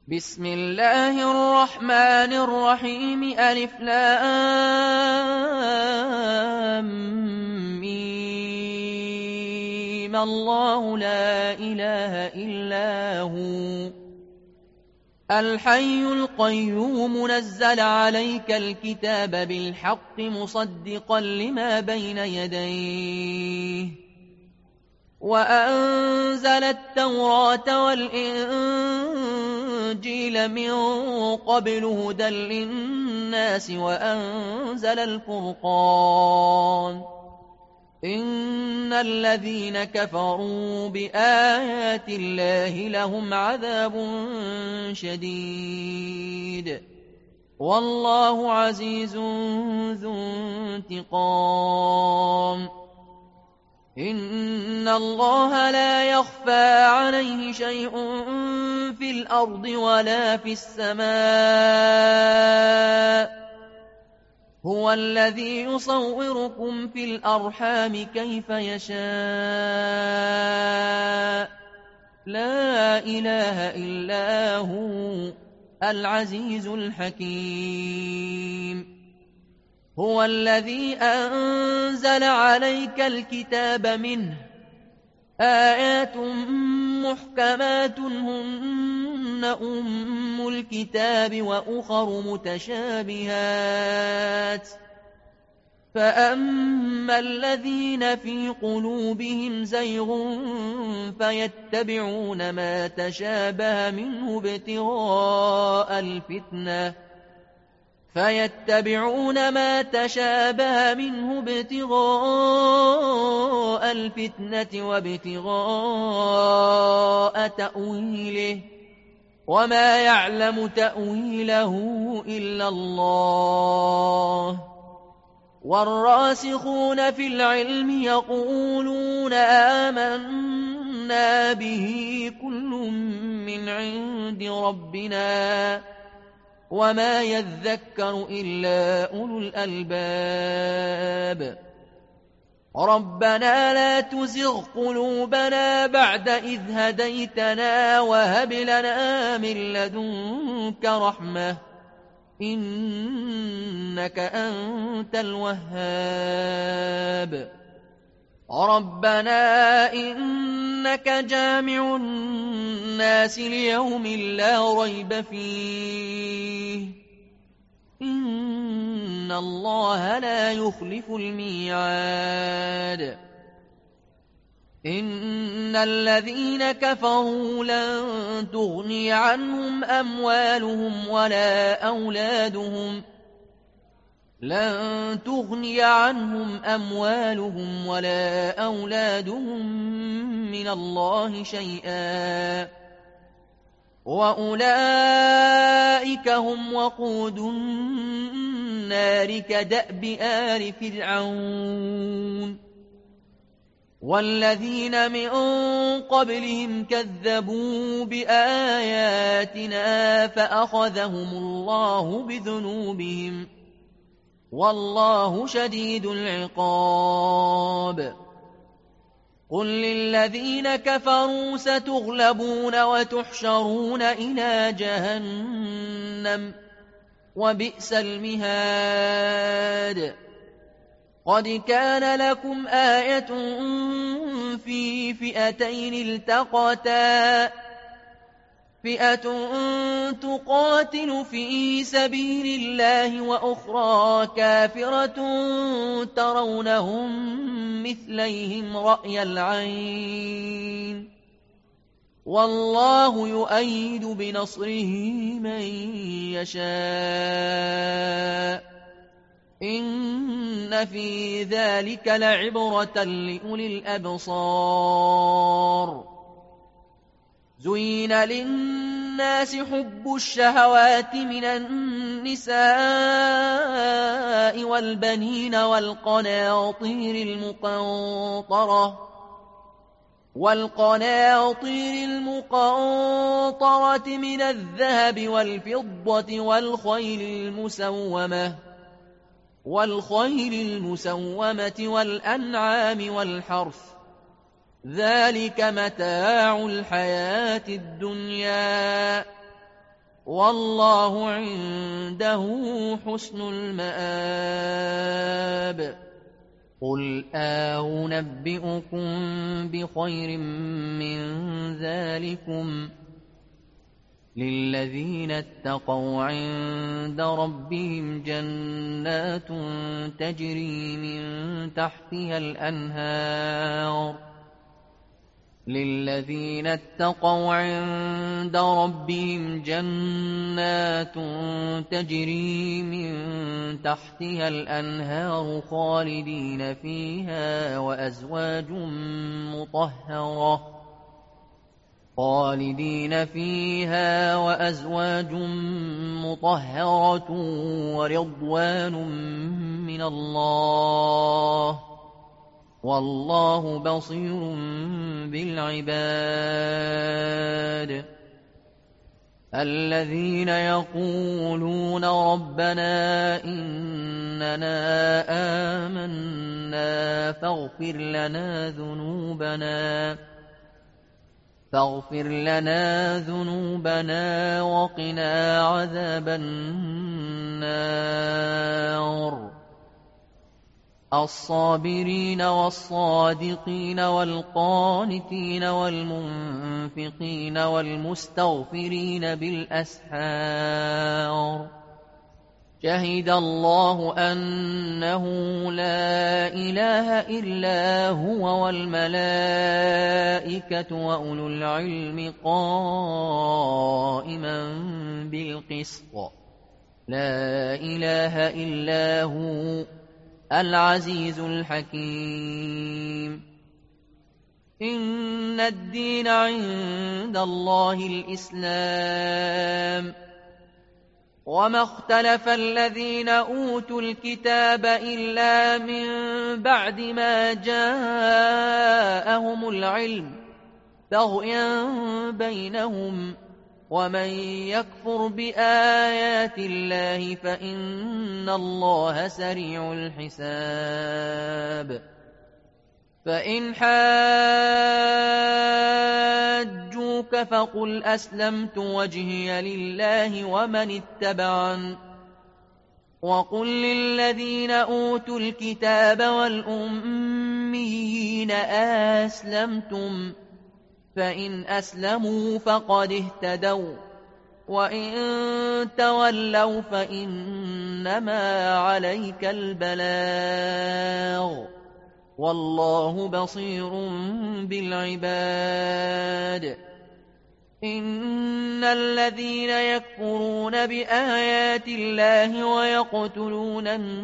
بسم الله الرحمن الرحيم ألف لام ميم الله لا إله إلا هو الحي القيوم نزل عليك الكتاب بالحق مصدقا لما بين يديه وأنزل التوراة والإنجيل من قبل هدى للناس وأنزل الفرقان إن الذين كفروا بآيات الله لهم عذاب شديد والله عزيز ذو انتقام إن الله لا يخفى عليه شيء في الأرض ولا في السماء هو الذي يصوركم في الأرحام كيف يشاء لا إله إلا هو العزيز الحكيم هو الذي أنزل عليك الكتاب منه آيات محكمات هن أم الكتاب وأخر متشابهات فأما الذين في قلوبهم زيغ فيتبعون ما تشابه منه ابتغاء الفتنة وابتغاء تأويله وما يعلم تأويله إلا الله والراسخون في العلم يقولون آمنا به كل من عند ربنا وما يذكر إلا أولو الألباب ربنا لا تزغ قلوبنا بعد إذ هديتنا وهب لنا من لدنك رحمة إنك أنت الوهاب ربنا إنك جامع الناس ليوم لا ريب فيه إن الله لا يخلف الميعاد إن الذين كفروا لن تغني عنهم أموالهم ولا أولادهم من الله شيئا وأولئك هم وقود النار كدأب آل فرعون والذين من قبلهم كذبوا بآياتنا فأخذهم الله بذنوبهم والله شديد العقاب قل للذين كفروا ستغلبون وتحشرون إلى جهنم وبئس المهاد قد كان لكم آية في فئتين التقتا فئة تقاتل في سبيل الله وأخرى كافرة ترونهم مثليهم رأي العين والله يؤيد بنصره من يشاء إن في ذلك لعبرة لأولي الأبصار زين للناس حب الشهوات من النساء والبنين والقناطير المقنطرة من الذهب والفضة والخيل المسومة والأنعام والحرث ذلك متاع الحياة الدنيا والله عنده حسن المآب. قل أنبئكم بخير من ذلكم للذين اتقوا عند ربهم جنات تجري من تحتها الأنهار للذين اتقوا عند ربهم جنات تجري من تحتها الأنهار خالدين فيها وأزواج مطهرة ورضوان من الله والله بصير بالعباد. الذين يقولون ربنا إننا آمنا فاغفر لنا ذنوبنا وقنا عذاب النار. الصابرين والصادقين والقانتين والمنفقين والمستغفرين بالأسحار. شهد الله أنه لا إله إلا هو والملائكة وأولو العلم قائما بالقسط. لا إله إلا هو العزيز الحكيم. إن الدين عند الله الإسلام وما اختلف الذين أوتوا الكتاب إلا من بعد ما جاءهم العلم بغيا بينهم ومن يكفر بآيات الله فإن الله سريع الحساب. فإن حاجوك فقل أسلمت وجهي لله ومن اتبعن وقل للذين أوتوا الكتاب والأميين أسلمتم فإن أسلموا فقد اهتدوا وإن تولوا فإنما عليك البلاغ والله بصير بالعباد. إن الذين يكفرون بآيات الله ويقتلون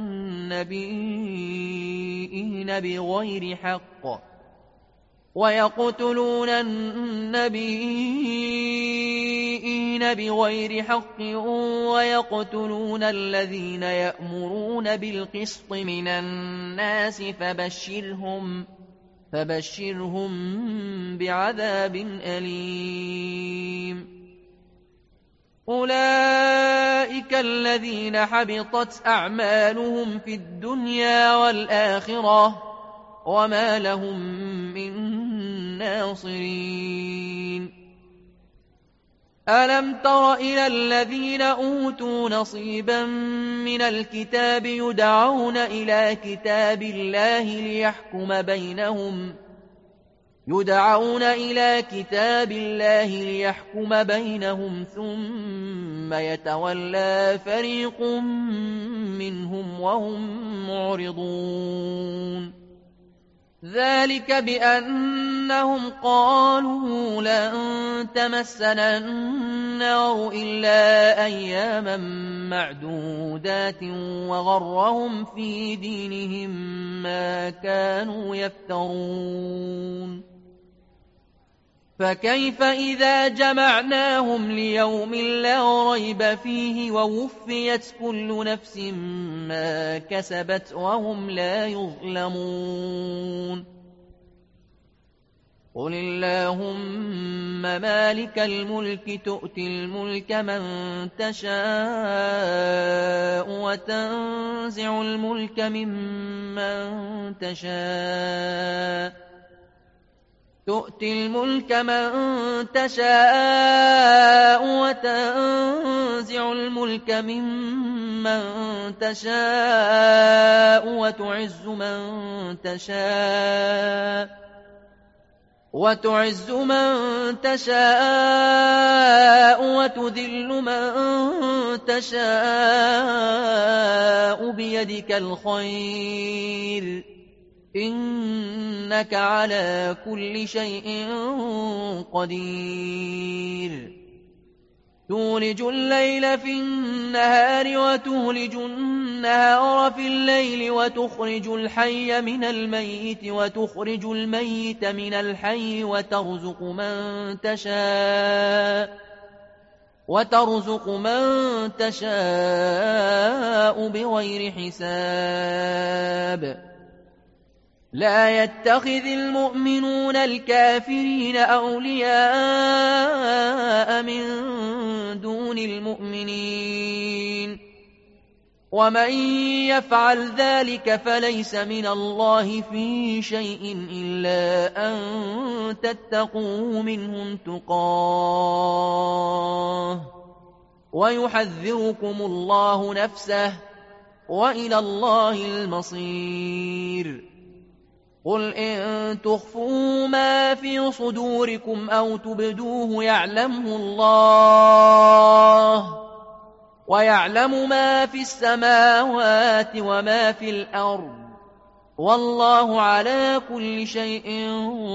النبيين بغير حق ويقتلون الذين يأمرون بالقسط من الناس فبشرهم بعذاب أليم. أولئك الذين حبطت أعمالهم في الدنيا والآخرة وما لهم من ناصرين. ألم تر إلى الذين أوتوا نصيبا من الكتاب يدعون إلى كتاب الله ليحكم بينهم ثم يتولى فريق منهم وهم معرضون. ذلك بأنهم قالوا لن تمسنا النار إلا أياما معدودات وغرهم في دينهم ما كانوا يفترون. فكيف إذا جمعناهم ليوم لا ريب فيه ووفيت كل نفس ما كسبت وهم لا يظلمون. قل اللهم مالك الملك تؤتي الملك من تشاء وتنزع الملك ممن تشاء تؤتي الملك من تشاء وتنزع الملك ممن تشاء وتعز من تشاء وتذل من تشاء بيدك الخير إنك على كل شيء قدير تولج الليل في النهار وتولج النهار في الليل وتخرج الحي من الميت وتخرج الميت من الحي وترزق من تشاء بغير حساب لا يتخذ المؤمنون الكافرين أولياء من دون المؤمنين ومن يفعل ذلك فليس من الله في شيء إلا أن تتقوا منهم تقاه ويحذركم الله نفسه وإلى الله المصير قل إن تخفوا ما في صدوركم أو تبدوه يعلمه الله ويعلم ما في السماوات وما في الأرض والله على كل شيء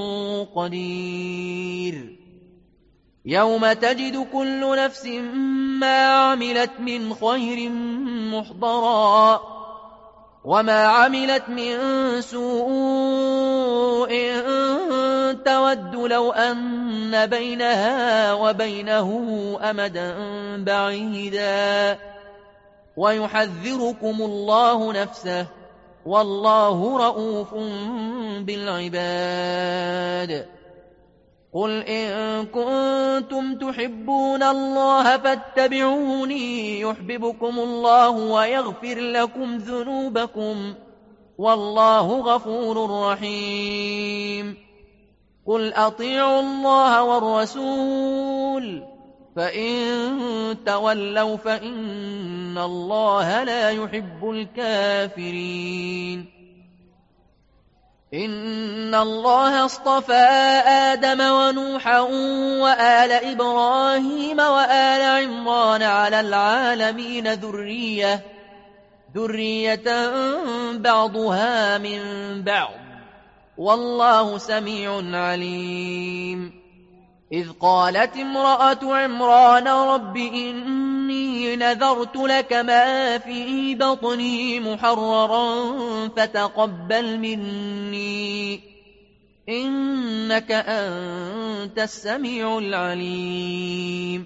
قدير يوم تجد كل نفس ما عملت من خير محضرا وما عملت من سوء تود لو أن بينها وبينه أمدا بعيدا ويحذركم الله نفسه والله رؤوف بالعباد قل إن كنتم تحبون الله فاتبعوني يحببكم الله ويغفر لكم ذنوبكم والله غفور رحيم قل أطيعوا الله والرسول فإن تولوا فإن الله لا يحب الكافرين إن الله اصطفى آدم ونوحا وآل إبراهيم وآل عمران على العالمين ذرية بعضها من بعض والله سميع عليم إذ قالت امرأة عمران رب إني نذرت لك ما في بطني محررا فتقبل مني إنك أنت السميع العليم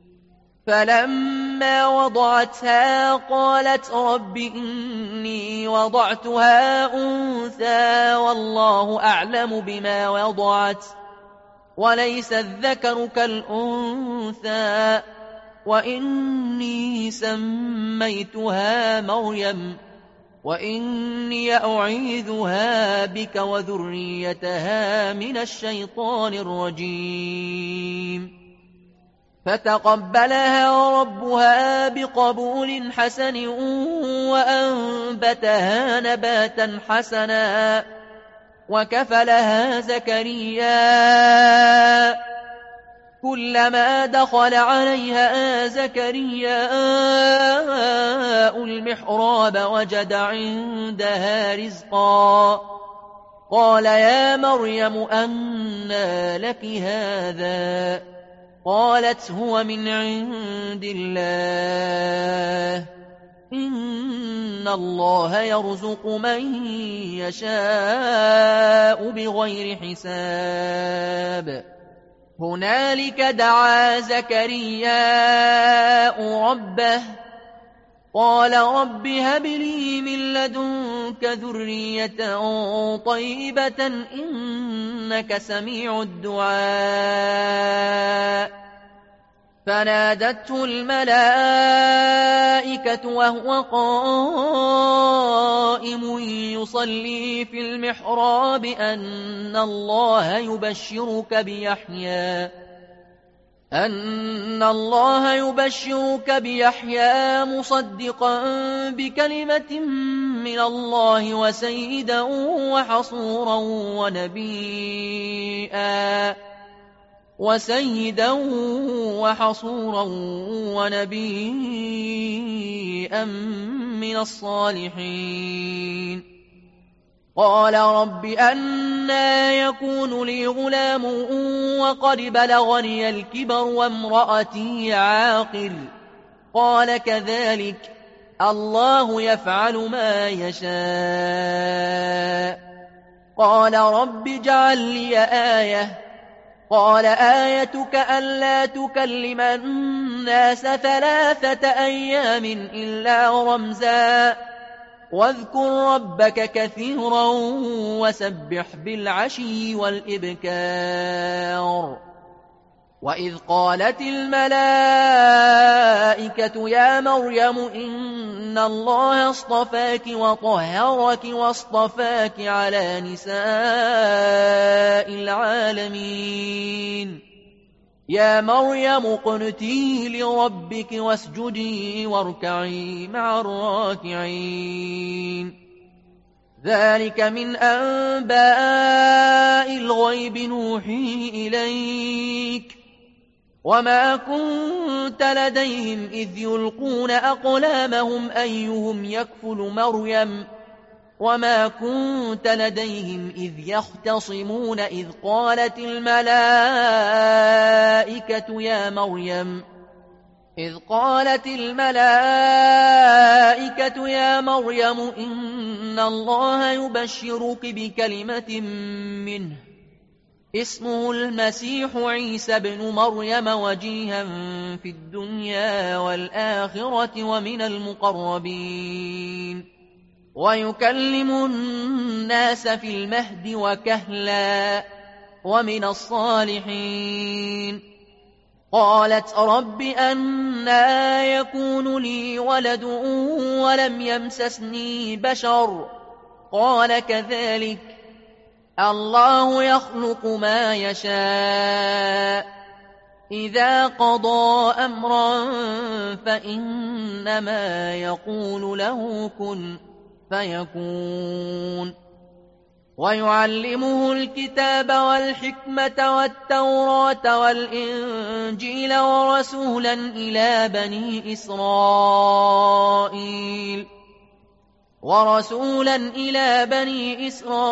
فلما وضعتها قالت رب إني وضعتها أنثى والله أعلم بما وضعت وليس الذكر كالأنثى وإني سميتها مريم وإني أعيذها بك وذريتها من الشيطان الرجيم فتقبلها ربها بقبول حسن وأنبتها نباتا حسنا وكفلها زكريا كلما دخل عليها زكريا المحراب وجد عندها رزقا قال يا مريم أنى لك هذا قالت هو من عند الله إن الله يرزق من يشاء بغير حساب هنالك دعا زكرياء ربه قال رب هب لي من لدنك ذرية طيبة إنك سميع الدعاء فنادته الملائكة وهو قائم يصلي في المحراب أن الله يبشرك بيحيى مصدقا بكلمة من الله وسيدا وحصورا ونبيا من الصالحين. قال رب أنى يكون لي غلام وقد بلغني الكبر وامرأتي عاقر؟ قال كذلك الله يفعل ما يشاء. قال رب اجعل لي آية. قال آيتك ألا تكلم الناس 3 أيام إلا رمزا واذكر ربك كثيرا وسبح بالعشي والإبكار. وإذ قالت الملائكة يا مريم إن الله اصطفاك وطهرك واصطفاك على نساء العالمين. يا مريم اقنتي لربك واسجدي واركعي مع الراكعين. ذلك من أنباء الغيب نوحيه إليك وما كنت لديهم إذ يلقون أقلامهم أيهم يكفل مريم وما كنت لديهم إذ يختصمون إذ قالت الملائكة يا مريم إن الله يبشرك بكلمة منه اسمه المسيح عيسى بن مريم وجيها في الدنيا والآخرة ومن المقربين ويكلم الناس في المهد وكهلا ومن الصالحين. قالت رب أنى يكون لي ولد ولم يمسسني بشر؟ قال كذلك الله يخلق ما يشاء إذا قضى أمرا فإنما يقول له كن فيكون. ويعلمه الكتاب والحكمة والتوراة والإنجيل ورسولا إلى بني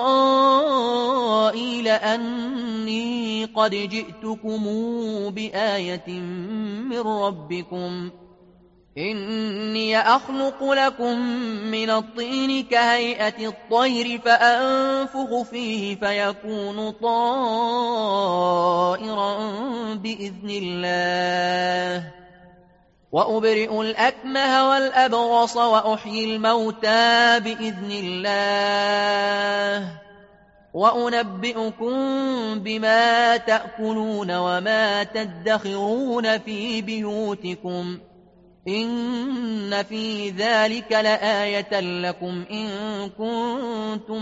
إسرائيل أني قد جئتكم بآية من ربكم إني أخلق لكم من الطين كهيئة الطير فأنفخ فيه فيكون طائرا بإذن الله وأبرئ الأكمه والأبرص وأحيي الموتى بإذن الله وأنبئكم بما تأكلون وما تدخرون في بيوتكم إن في ذلك لآية لكم إن كنتم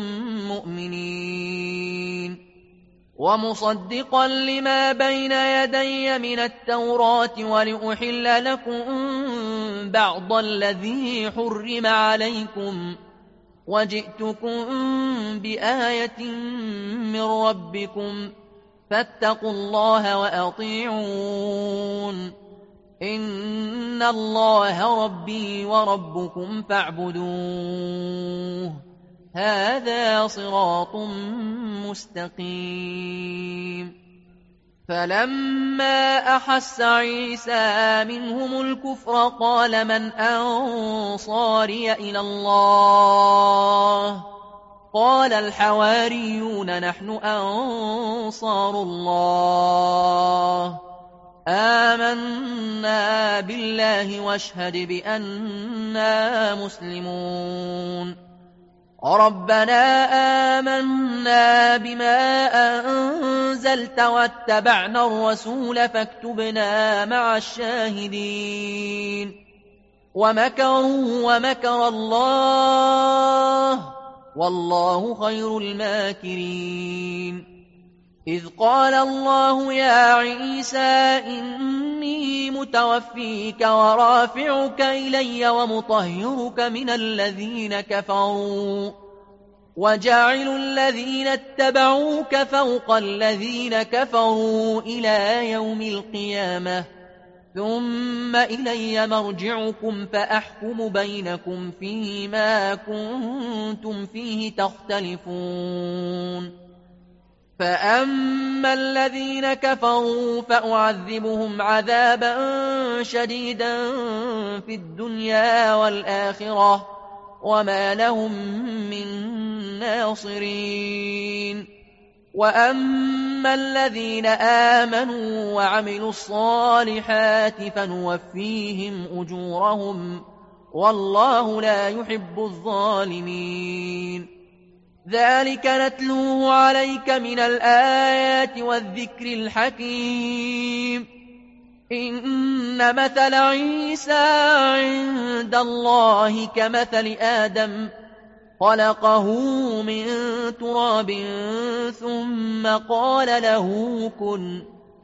مؤمنين. ومصدقا لما بين يدي من التوراة ولأحل لكم بعض الذي حرم عليكم وجئتكم بآية من ربكم فاتقوا الله وأطيعون إن الله ربي وربكم فاعبدوه هذا صراط مستقيم. فلما أحس عيسى منهم الكفر قال من أنصاري إلى الله؟ قال الحواريون نحن أنصار الله آمنا بالله واشهد بأننا مسلمون. ربنا آمنا بما أنزلت واتبعنا الرسول فاكتبنا مع الشاهدين ومكروا ومكر الله والله خير الماكرين إذ قال الله يا عيسى إني متوفيك ورافعك إلي ومطهرك من الذين كفروا وجاعل الذين اتبعوك فوق الذين كفروا إلى يوم القيامة ثم إلي مرجعكم فأحكم بينكم فيما كنتم فيه تختلفون فأما الذين كفروا فأعذبهم عذابا شديدا في الدنيا والآخرة وما لهم من ناصرين وأما الذين آمنوا وعملوا الصالحات فنوفيهم أجورهم والله لا يحب الظالمين ذلك نتلوه عليك من الآيات والذكر الحكيم إن مثل عيسى عند الله كمثل آدم خلقه من تراب ثم قال له كن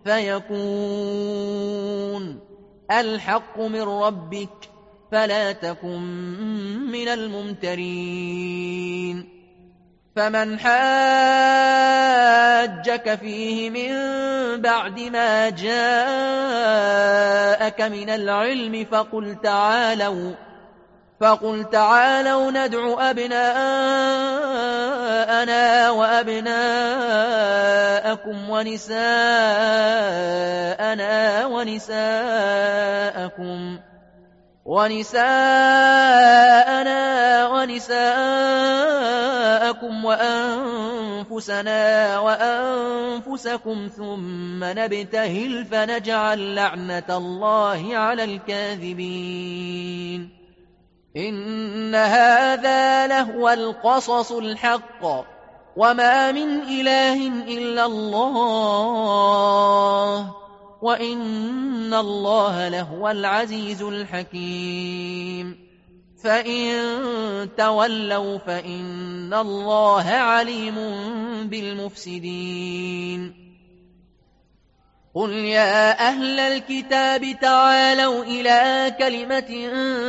فيكون الحق من ربك فلا تكن من الممترين فمن حاجك فيه من بعد ما جاءك من العلم فقل تعالوا ندع أبناءنا وأبناءكم ونساءنا ونساءكم وأنفسنا وأنفسكم ثم نبتهل فنجعل لعنة الله على الكاذبين إن هذا لهو القصص الحق وما من إله إلا الله وإن الله لهو العزيز الحكيم فإن تولوا فإن الله عليم بالمفسدين قل يا أهل الكتاب تعالوا إلى كلمة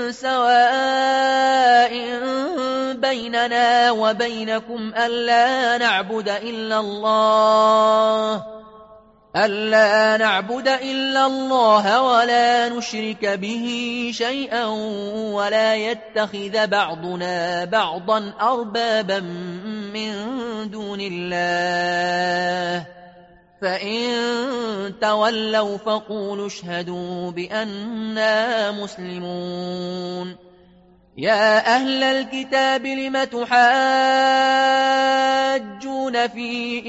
سواء بيننا وبينكم ألا نعبد إلا الله ولا نشرك به شيئا ولا يتخذ بعضنا بعضا أربابا من دون الله فإن تولوا فقولوا اشهدوا بأننا مسلمون يا أهل الكتاب لم تحاجون في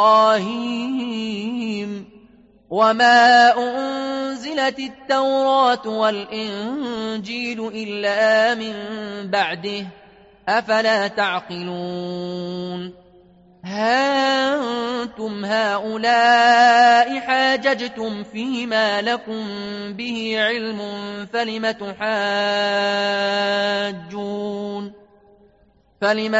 إبراهيم وما أنزلت التوراة والإنجيل إلا من بعده أفلا تعقلون ها أنتم هؤلاء حاججتم فيما لكم به علم فلم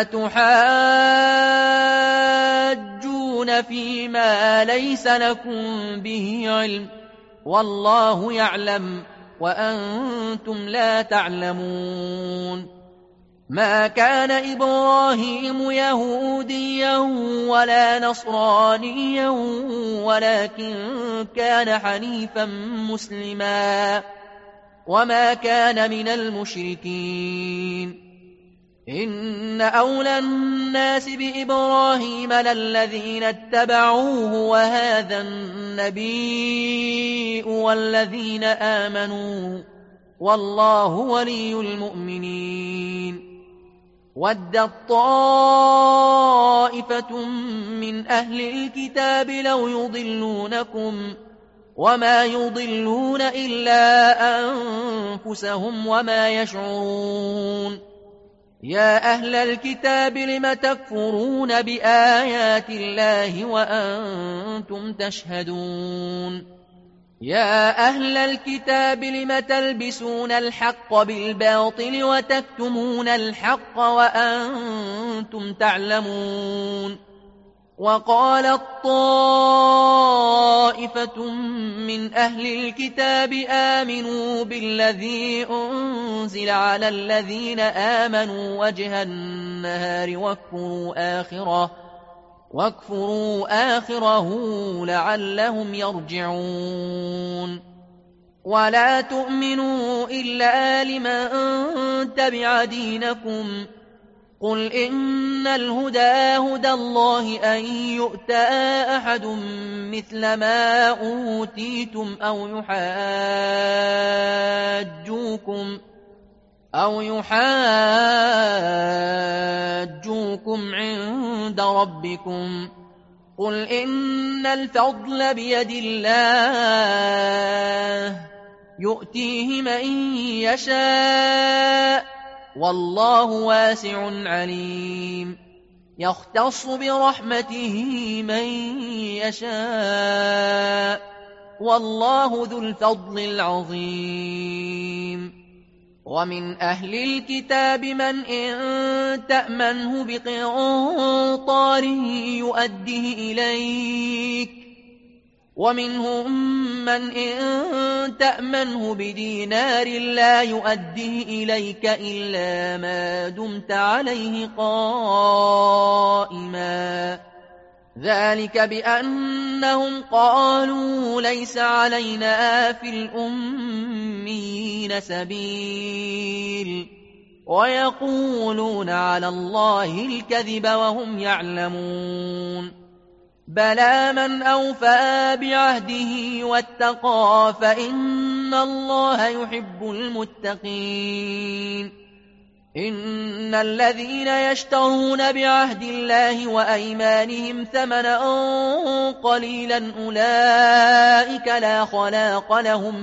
تحاجون فيما ليس لكم به علم والله يعلم وأنتم لا تعلمون ما كان إبراهيم يهوديا ولا نصرانيا ولكن كان حنيفا مسلما وما كان من المشركين إن أولى الناس بإبراهيم للذين اتبعوه وهذا النبي والذين آمنوا والله ولي المؤمنين ودت طائفة من أهل الكتاب لو يضلونكم وما يضلون إلا أنفسهم وما يشعرون يا أهل الكتاب لم تكفرون بآيات الله وأنتم تشهدون يا أهل الكتاب لم تلبسون الحق بالباطل وتكتمون الحق وأنتم تعلمون وقالت طائفة من أهل الكتاب آمنوا بالذي أنزل على الذين آمنوا وجه النهار واكفروا آخره لعلهم يرجعون ولا تؤمنوا إلا لمن تبع دينكم قل إن الهدى هدى الله أن يؤتى أحد مثل ما أوتيتم أو يحاجوكم عند ربكم قل إن الفضل بيد الله يؤتيه من يشاء والله واسع عليم يختص برحمته من يشاء والله ذو الفضل العظيم ومن أهل الكتاب من إن تأمنه بقنطار يؤديه إليك ومنهم من إن تأمنه بدينار لا يؤديه إليك إلا ما دمت عليه قائما ذلك بأنهم قالوا ليس علينا في الأميين سبيل ويقولون على الله الكذب وهم يعلمون بلى من أوفى بعهده واتقى فإن الله يحب المتقين إن الذين يشترون بعهد الله وأيمانهم ثمنا قليلا أولئك لا خلاق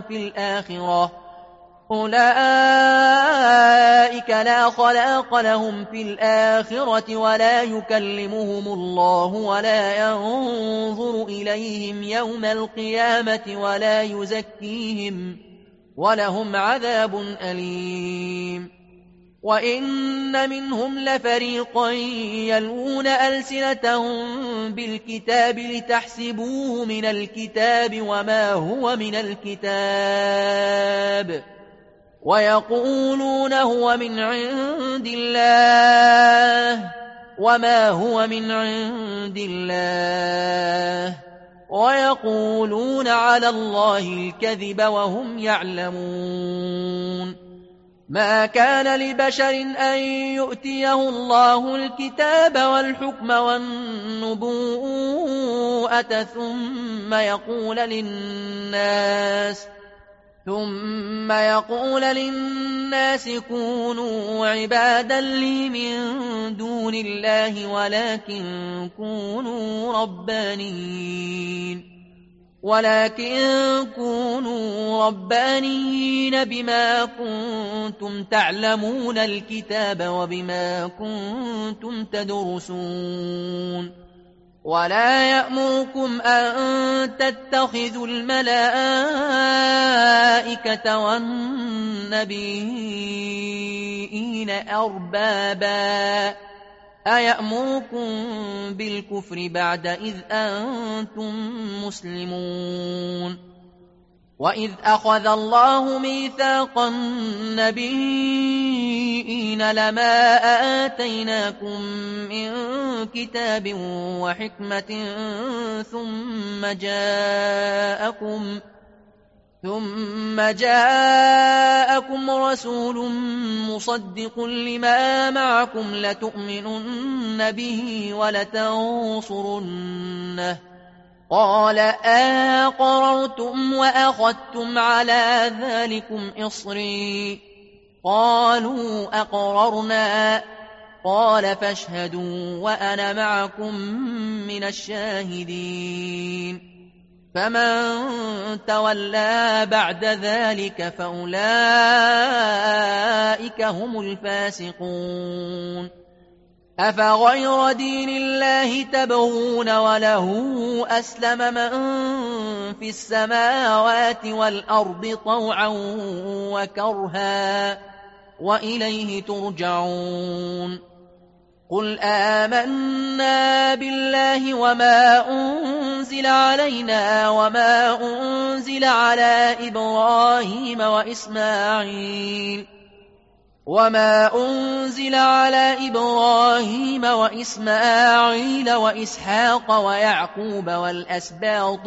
لهم في الآخرة ولا يكلمهم الله ولا ينظر إليهم يوم القيامة ولا يزكيهم ولهم عذاب أليم وإن منهم لفريقا يلوون ألسنتهم بالكتاب لتحسبوه من الكتاب ويقولون هو من عند الله وما هو من عند الله ويقولون على الله الكذب وهم يعلمون ما كان لبشر أن يؤتيه الله الكتاب والحكم والنبوءة ثم يقول للناس كونوا عبادا لي من دون الله ولكن كونوا ربانيين بما كنتم تعلمون الكتاب وبما كنتم تدرسون ولا يأمركم أن تتخذوا الملائكة والنبيين أربابا أيأمركم بالكفر بعد إذ أنتم مسلمون وإذ أخذ الله ميثاق النبيين لما آتيناكم من كتاب وحكمة ثم جاءكم رسول مصدق لما معكم لتؤمنن به ولتنصرنه قال أقررتم وأخذتم على ذلكم إصري قالوا أقررنا قال فاشهدوا وأنا معكم من الشاهدين فمن تولى بعد ذلك فأولئك هم الفاسقون أفغير دين الله تبغون وله أسلم من في السماوات والأرض طوعا وكرها وإليه ترجعون قل آمنا بالله وما أنزل علينا وما أنزل على إبراهيم وإسماعيل وإسحاق ويعقوب والأسباط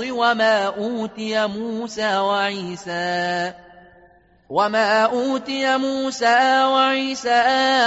وما أوتي موسى وعيسى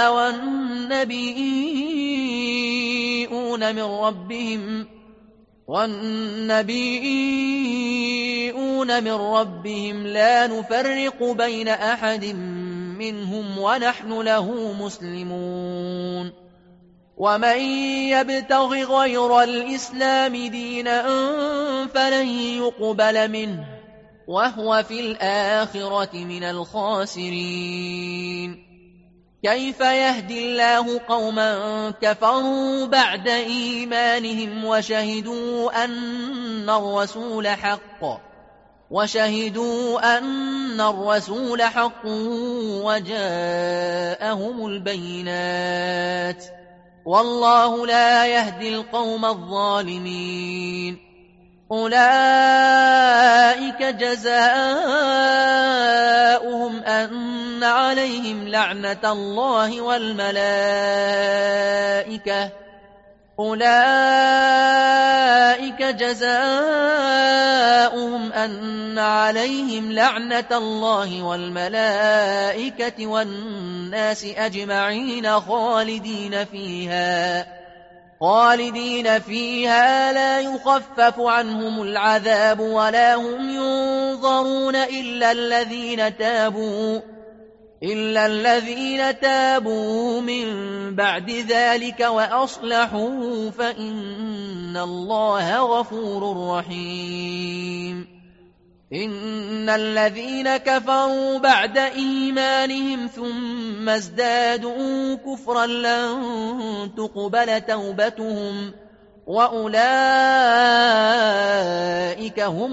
والنبيون من ربهم لا نفرق بين أحد منهم ونحن له مسلمون ومن يبتغ غير الإسلام دينا فلن يقبل منه وهو في الآخرة من الخاسرين كيف يهدي الله قوما كفروا بعد إيمانهم وشهدوا أن الرسول حق وجاءهم البينات والله لا يهدي القوم الظالمين أولئك جزاؤهم أن عليهم لعنة الله والملائكة والناس أجمعين خالدين فيها لا يخفف عنهم العذاب ولا هم ينظرون إلا الذين تابوا من بعد ذلك وأصلحوا فإن الله غفور رحيم إن الذين كفروا بعد إيمانهم ثم ازدادوا كفرا لن تقبل توبتهم وأولئك هم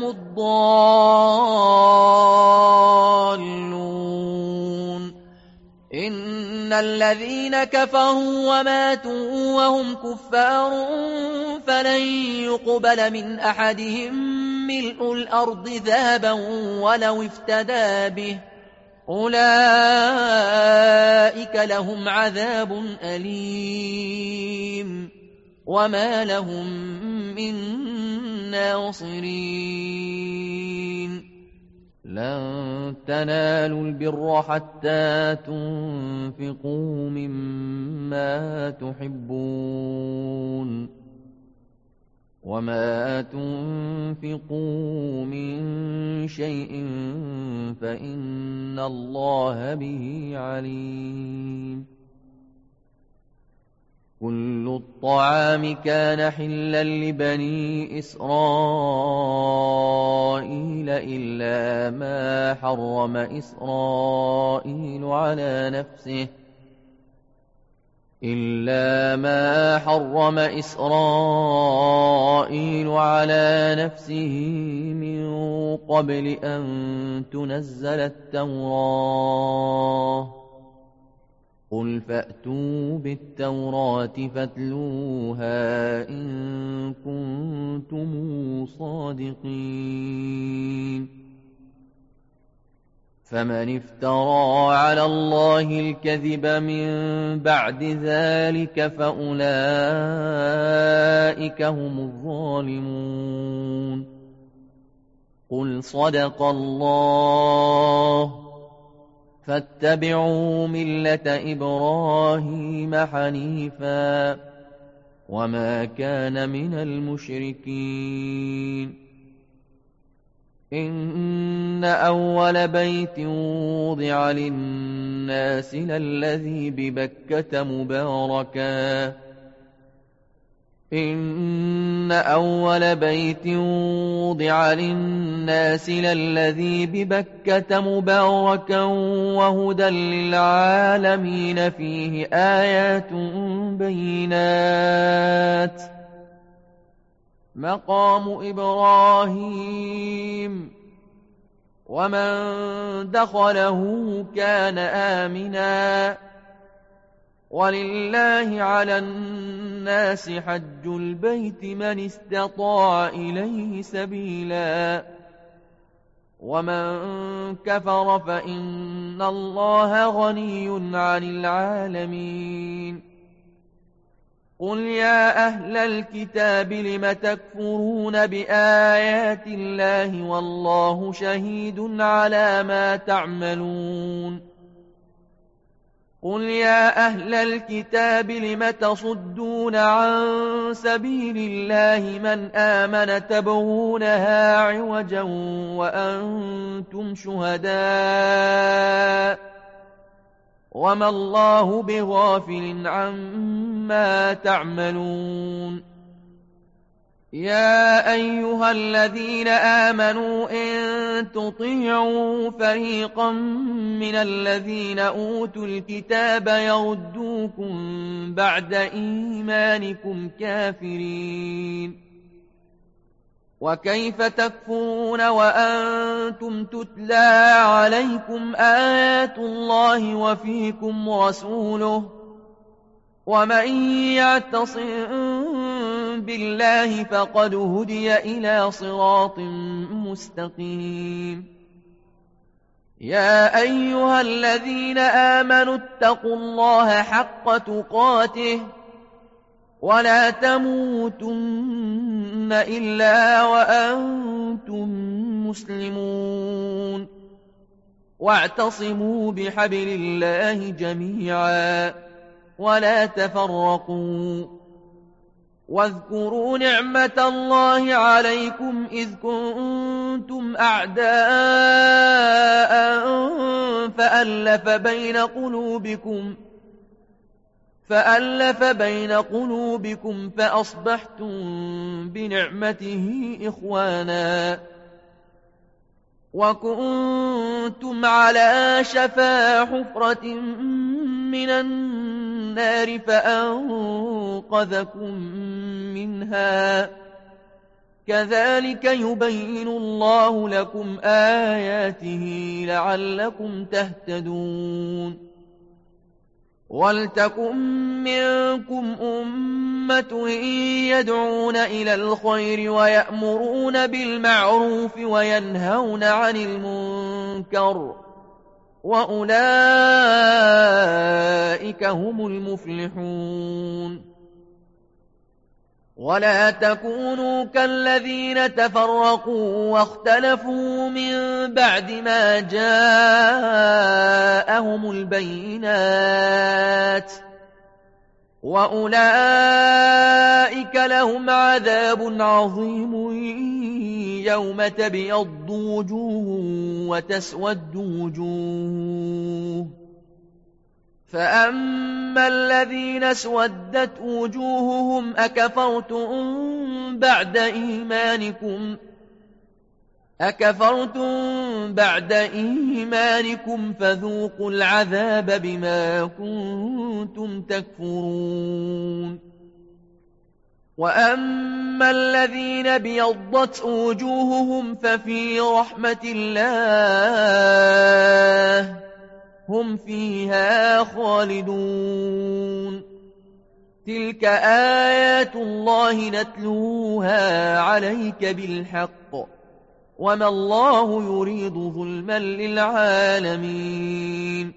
الضالون إن الذين كفروا وماتوا وهم كفار فلن يقبل من أحدهم ملء الأرض ذهبا ولو افتدى به أولئك لهم عذاب أليم وما لهم من ناصرين لن تنالوا البر حتى تنفقوا مما تحبون وما تنفقوا من شيء فإن الله به عليم كل الطعام كان حلا لبني إسرائيل إلا ما حرم إسرائيل على نفسه من قبل أن تنزل التوراة قل فأتوا بالتوراة فاتلوها إن كنتم صادقين فمن افترى على الله الكذب من بعد ذلك فأولئك هم الظالمون قل صدق الله فاتبعوا ملة إبراهيم حنيفا وما كان من المشركين إن أول بيت وضع للناس للذي ببكة مباركا إن أول بيت وضع للناس للذي ببكة مباركا وهدى للعالمين فيه آيات بينات مقام إبراهيم ومن دخله كان آمنا ولله على الناس حج البيت من استطاع إليه سبيلا ومن كفر فإن الله غني عن العالمين قل يا أهل الكتاب لم تكفرون بآيات الله والله شهيد على ما تعملون قل يا أهل الكتاب لم تصدون عن سبيل الله من آمن تبغونها عوجا وأنتم شهداء وما الله بغافل عما تعملون يا أيها الذين آمنوا إن تطيعوا فريقا من الذين أوتوا الكتاب يردوكم بعد إيمانكم كافرين وكيف تكفرون وأنتم تتلى عليكم آيات الله وفيكم رسوله ومن يعتصم بالله فقد هدي إلى صراط مستقيم يا أيها الذين آمنوا اتقوا الله حق تقاته ولا تموتن إلا وأنتم مسلمون واعتصموا بحبل الله جميعا ولا تفرقوا واذكروا نعمة الله عليكم إذ كنتم أعداء فألف بين قلوبكم فأصبحتم بنعمته إخوانا وكنتم على شفا حفرة من النار فأنقذكم منها كذلك يبين الله لكم آياته لعلكم تهتدون ولتكن منكم أمة يدعون إلى الخير ويأمرون بالمعروف وينهون عن المنكر وأولئك هم المفلحون ولا تكونوا كالذين تفرقوا واختلفوا من بعد ما جاءهم البينات وأولئك لهم عذاب عظيم يوم تبيض وجوه وتسود وجوه فأما الذين اسودت وجوههم أكفرتم بعد إيمانكم فذوقوا العذاب بما كنتم تكفرون وأما الذين بيضت وجوههم ففي رحمة الله هم فيها خالدون تلك آيات الله نتلوها عليك بالحق وما الله يريد ظلما للعالمين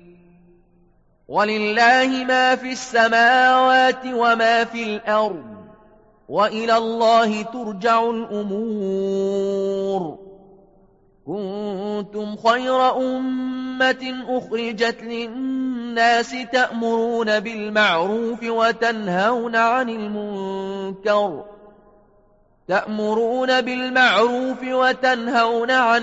ولله ما في السماوات وما في الأرض وإلى الله ترجع الأمور كنتم خير أمة أخرجت للناس تأمرون بالمعروف وتنهون عن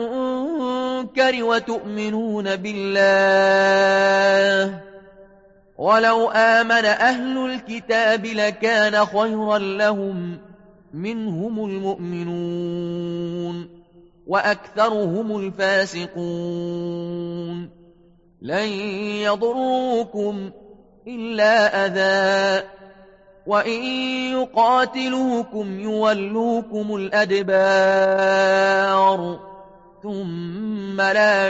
المنكر وتؤمنون بالله ولو آمن أهل الكتاب لكان خيرا لهم منهم المؤمنون وأكثرهم الفاسقون لن يضروكم إلا أذى وإن يقاتلوكم يولوكم الأدبار ثم لا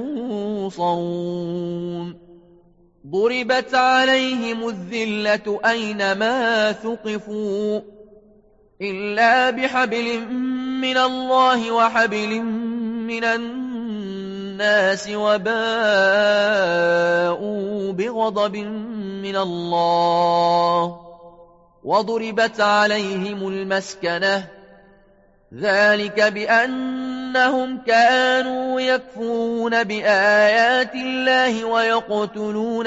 ينصرون ضربت عليهم الذلة أينما ثقفوا إلا بحبل من الله وحبل من الناس وباءوا بغضب من الله وضربت عليهم المسكنة ذلك بأنهم كانوا يكفرون بآيات الله ويقتلون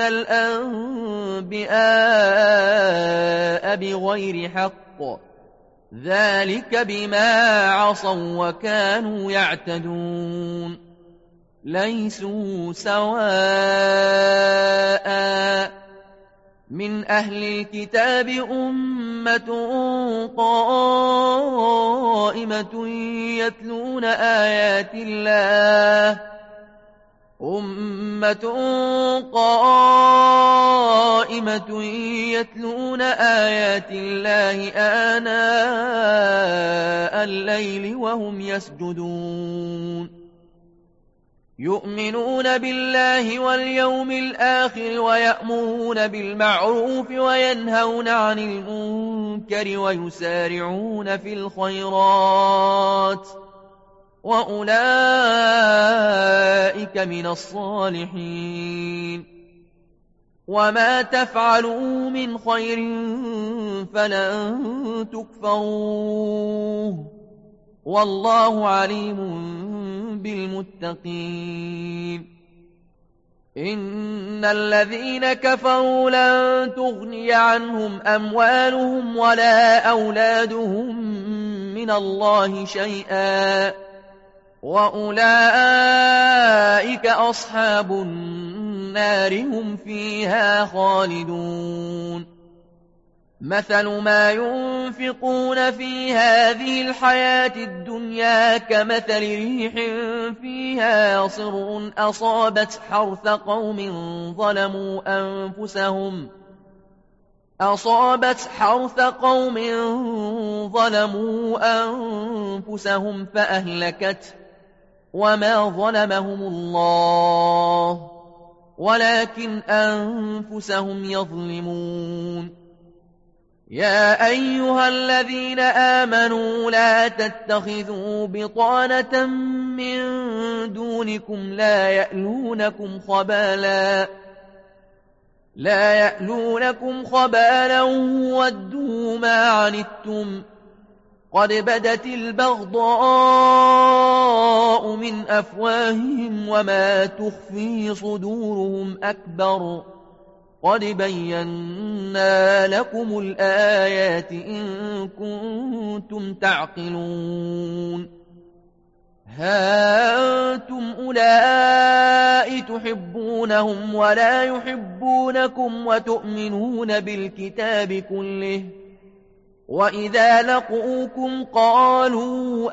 الأنبياء بغير حق ذلك بما عصوا وكانوا يعتدون ليسوا سواء من أهل الكتاب أمة قائمة يتلون آيات الله آناء الليل وهم يسجدون يؤمنون بالله واليوم الآخر ويأمرون بالمعروف وينهون عن المنكر ويسارعون في الخيرات وأولئك من الصالحين وما تفعلوا من خير فلن تكفروه والله عليم بالمتقين إن الذين كفروا لن تغني عنهم أموالهم ولا أولادهم من الله شيئا وأولئك أصحاب النار هم فيها خالدون مثل ما ينفقون في هذه الحياة الدنيا كمثل ريح فيها صر أصابت حرث قوم ظلموا أنفسهم فأهلكته وما ظلمهم الله ولكن أنفسهم يظلمون يا أيها الذين آمنوا لا تتخذوا بطانة من دونكم لا يألونكم خبالا ودوا ما عنتم قد بدت البغضاء من أفواههم وما تخفي صدورهم أكبر قد بينا لكم الآيات إن كنتم تعقلون ها أنتم أولئك تحبونهم ولا يحبونكم وتؤمنون بالكتاب كله وإذا لقوكم قالوا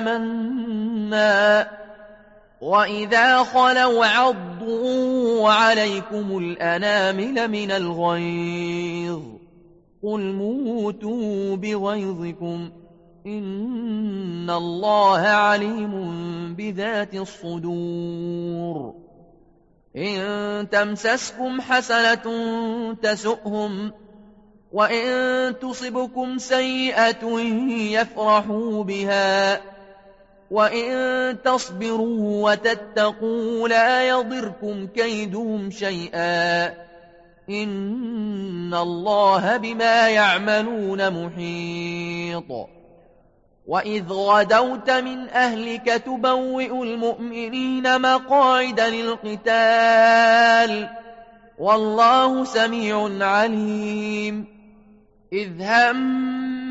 آمنا وإذا خلوا عضوا عليكم الأنامل من الغيظ قل موتوا بغيظكم إن الله عليم بذات الصدور إن تمسسكم حسنة تسؤهم وإن تصبكم سيئة يفرحوا بها وإن تصبروا وتتقوا لا يضركم كيدهم شيئا إن الله بما يعملون محيط وإذ غدوت من أهلك تبوئ المؤمنين مقاعد للقتال والله سميع عليم إذ هم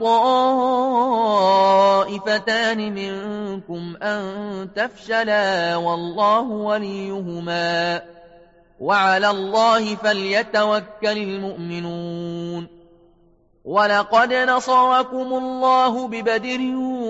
الطائفتان منكم أن تفشلا والله وليهما وعلى الله فليتوكل المؤمنون ولقد نصركم الله ببدر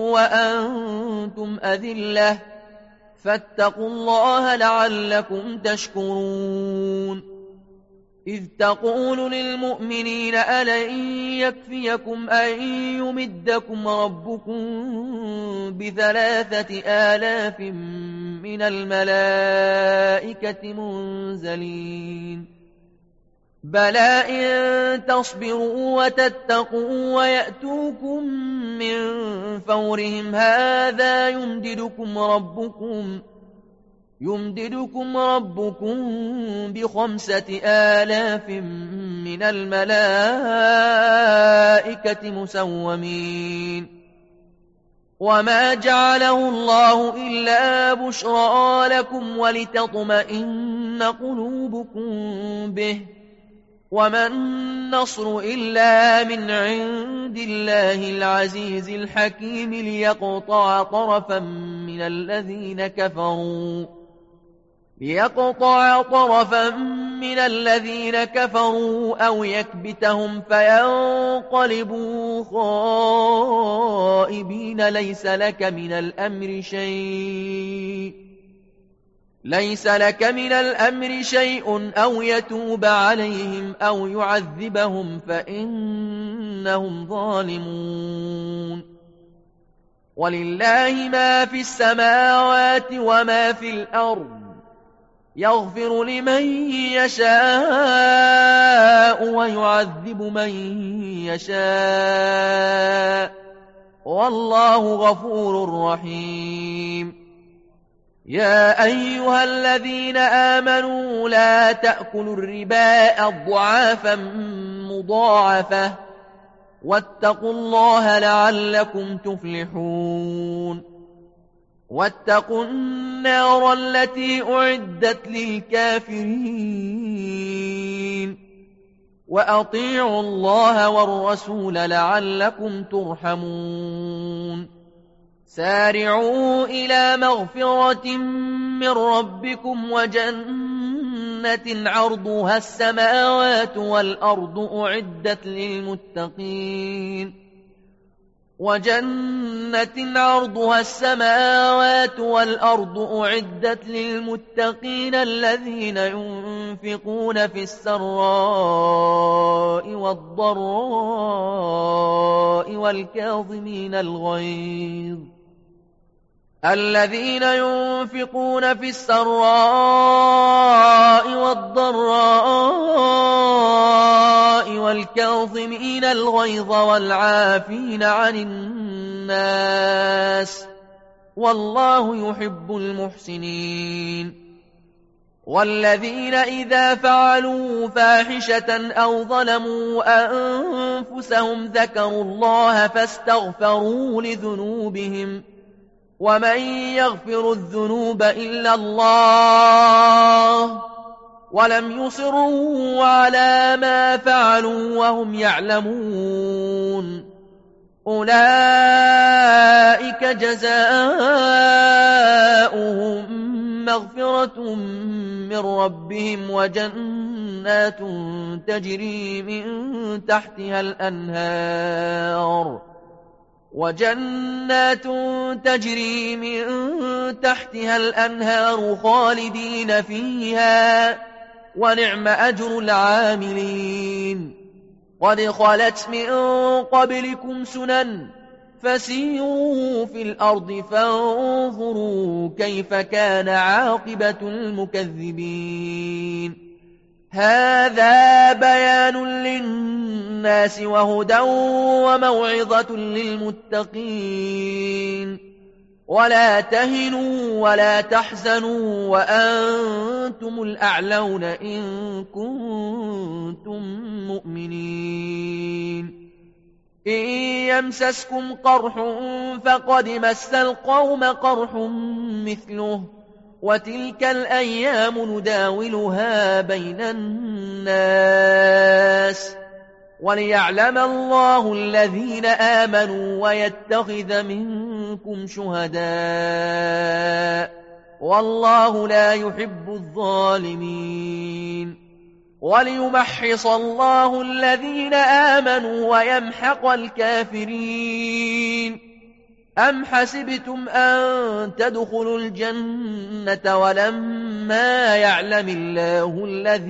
وأنتم أذلة فاتقوا الله لعلكم تشكرون إذ تقول للمؤمنين ألن يكفيكم أن يمدكم ربكم ب3,000 من الملائكة منزلين بلى إن تصبروا وتتقوا ويأتوكم من فورهم هذا يمددكم ربكم ب5,000 من الملائكة مسومين وما جعله الله إلا بشرى لكم ولتطمئن قلوبكم به وما النصر إلا من عند الله العزيز الحكيم ليقطع طرفا من الذين كفروا أو يكبتهم فينقلبوا خائبين ليس لك من الأمر شيء أو يتوب عليهم أو يعذبهم فإنهم ظالمون ولله ما في السماوات وما في الأرض يغفر لمن يشاء ويعذب من يشاء والله غفور رحيم يا أيها الذين آمنوا لا تأكلوا الربا أضعافا مضاعفة واتقوا الله لعلكم تفلحون واتقوا النار التي أعدت للكافرين وأطيعوا الله والرسول لعلكم ترحمون سارعوا إلى مغفرة من ربكم وجنة عرضها السماوات والأرض أعدت للمتقين الذين ينفقون في السراء والضراء والكاظمين الغيظ والعافين عن الناس والله يحب المحسنين والذين إذا فعلوا فاحشة أو ظلموا أنفسهم ذكروا الله فاستغفروا لذنوبهم ومن يغفر الذنوب إلا الله ولم يصروا على ما فعلوا وهم يعلمون أولئك جزاؤهم مغفرة من ربهم وجنات تجري من تحتها الأنهار خالدين فيها ونعم أجر العاملين قد خلت من قبلكم سنن فسيروا في الأرض فانظروا كيف كان عاقبة المكذبين هذا بيان للناس وهدى وموعظة للمتقين ولا تهنوا ولا تحزنوا وأنتم الأعلون إن كنتم مؤمنين إن يمسسكم قرح فقد مس القوم قرح مثله وتلك الأيام نداولها بين الناس وليعلم الله الذين آمنوا ويتخذ منكم شهداء والله لا يحب الظالمين. وليمحص الله الذين آمنوا ويمحق الكافرين. أم حسبتم أن تدخلوا الجنة ولما يعلم الله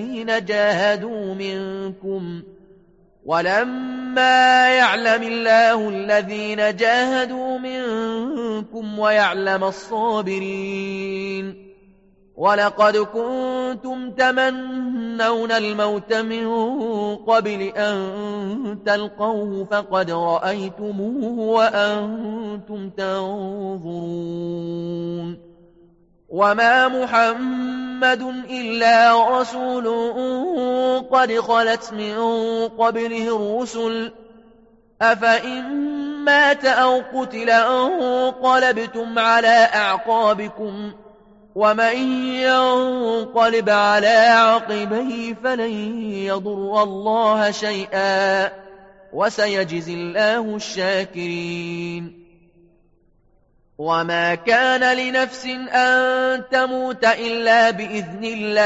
الذين جاهدوا منكم ويعلم الصابرين. ولقد كنتم تمنون الموت من قبل أن تلقوه فقد رأيتموه وأنتم تنظرون. وما محمد إلا رسول قد خلت من قبله الرسل أفإن مات أو قتل انقلبتم على أعقابكم ومن ينقلب على عقبيه فلن يضر الله شيئا وسيجزي الله الشاكرين. وما كان لنفس أن تموت إلا بإذن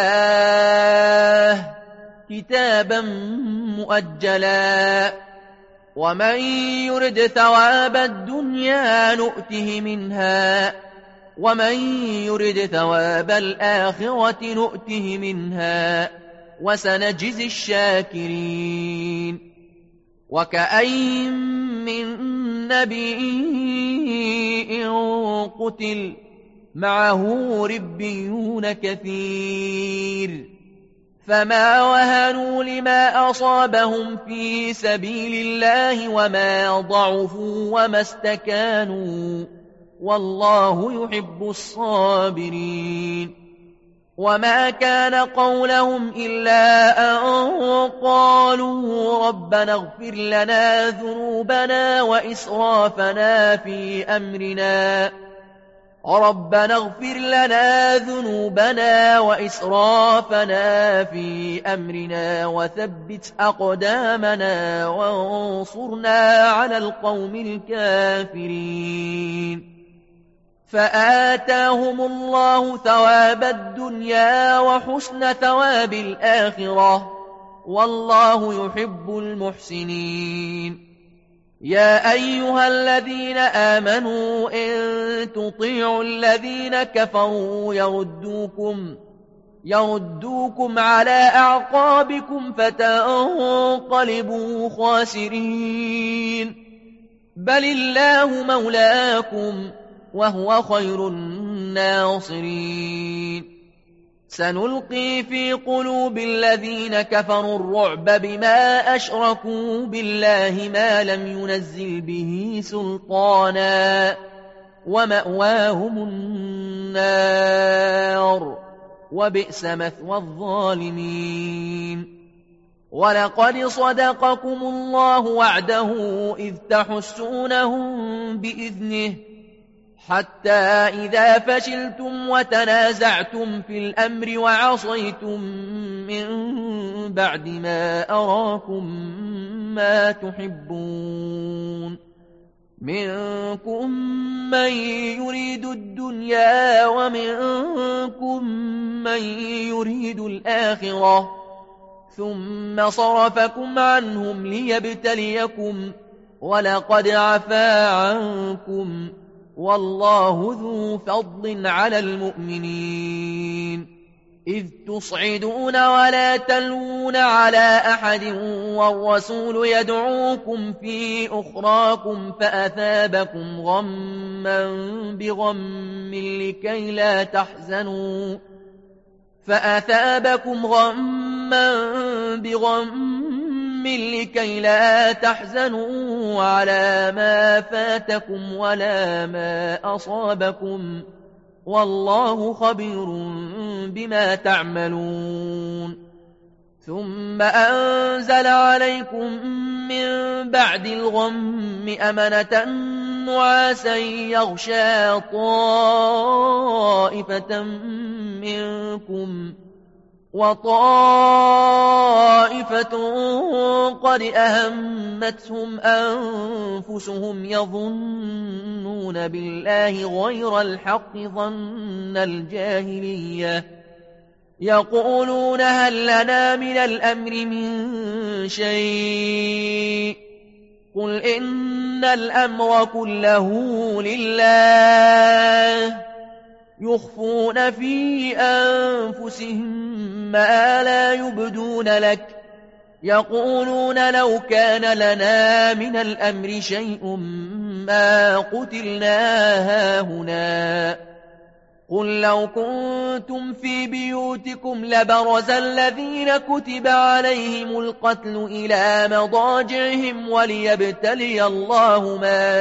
الله كتابا مؤجلا. ومن يرد ثواب الدنيا نؤته منها ومن يرد ثواب الآخرة نؤته منها وسنجزي الشاكرين. وكأين من نبي قتل معه ربيون كثير فما وهنوا لما أصابهم في سبيل الله وما ضعفوا وما استكانوا والله يحب الصابرين. وما كان قولهم إلا أن قالوا ربنا اغفر لنا ذنوبنا وإسرافنا في أمرنا وثبت أقدامنا وانصرنا على القوم الكافرين. فآتاهم الله ثواب الدنيا وحسن ثواب الآخرة والله يحب المحسنين. يا أيها الذين آمنوا إن تطيعوا الذين كفروا يردوكم على أعقابكم فتنقلبوا خاسرين. بل الله مولاكم وهو خير الناصرين. سنلقي في قلوب الذين كفروا الرعب بما أشركوا بالله ما لم ينزل به سلطانا ومأواهم النار وبئس مثوى الظالمين. ولقد صدقكم الله وعده إذ تحسونهم بإذنه حتى إذا فشلتم وتنازعتم في الأمر وعصيتم من بعد ما أراكم ما تحبون منكم من يريد الدنيا ومنكم من يريد الآخرة ثم صرفكم عنهم ليبتليكم ولقد عفا عنكم والله ذو فضل على المؤمنين. إذ تصعدون ولا تلوون على أحد والرسول يدعوكم في أخراكم فأثابكم غما بغم لكي لا تحزنوا على ما فاتكم ولا ما أصابكم والله خبير بما تعملون. ثم أنزل عليكم من بعد الغم أمنة نعاسا يغشى طائفة منكم وطائفة قد أهمتهم أنفسهم يظنون بالله غير الحق ظن الجاهلية يقولون هل لنا من الأمر من شيء قل إن الأمر كله لله يخفون في أنفسهم ما لا يبدون لك يقولون لو كان لنا من الأمر شيء ما قتلنا هاهنا قل لو كنتم في بيوتكم لبرز الذين كتب عليهم القتل إلى مضاجعهم وليبتلي الله